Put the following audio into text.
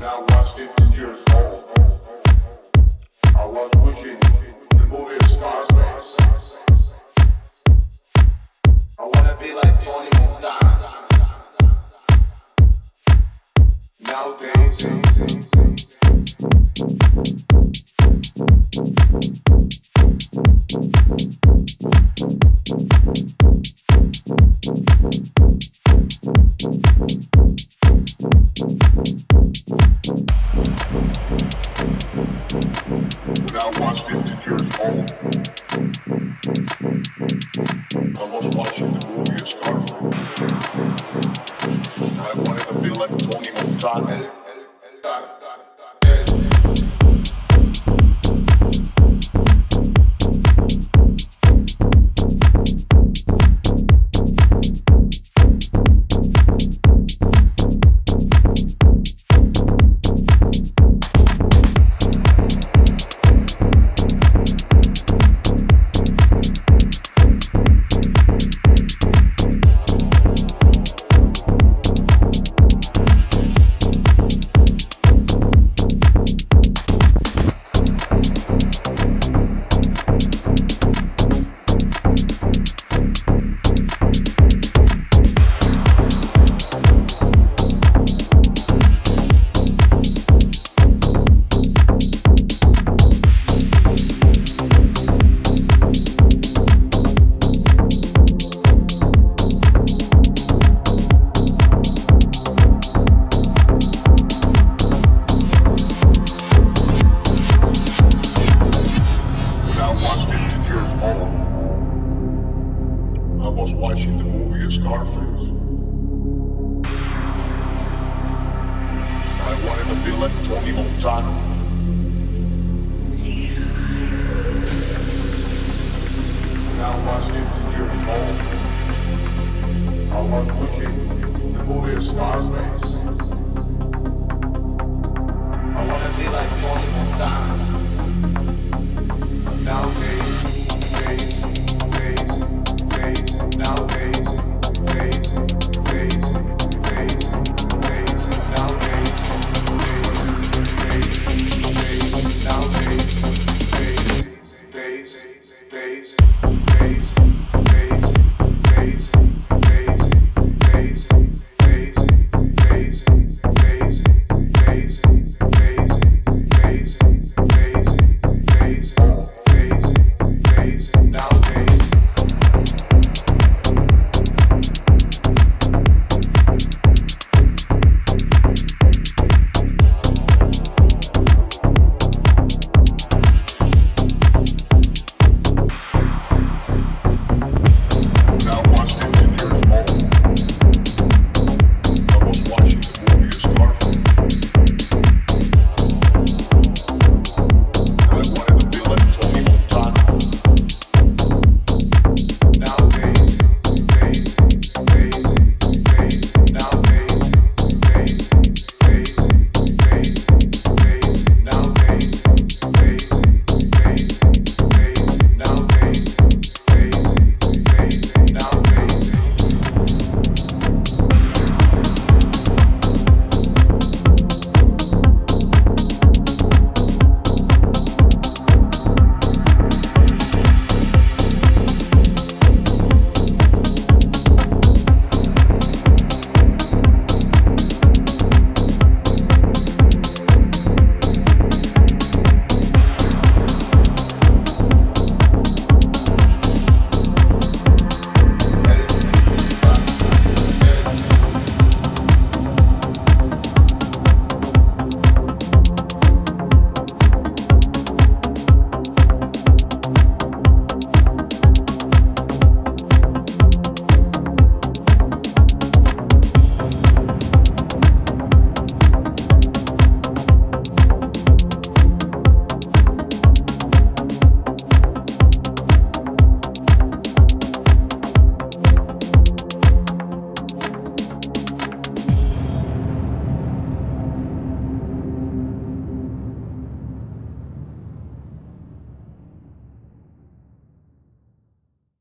I was 15 years old, I was watching the movie Scarface. I wanna be like Tony Montana. Nowadays, when I was 15 years old, I was watching the movie Scarface. I wanted to be like Tony Montana. I was watching the movie Scarface. I wanted to be like Tony Montana. When I was 15 years old, I was watching the movie Scarface.